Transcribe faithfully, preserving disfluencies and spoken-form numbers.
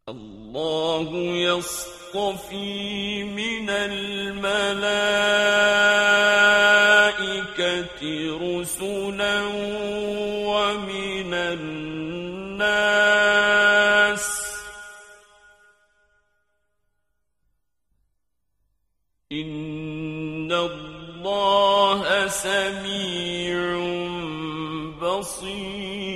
الله يصطفي من الملائكة رسلا ومن الناس إن الله سميع بصير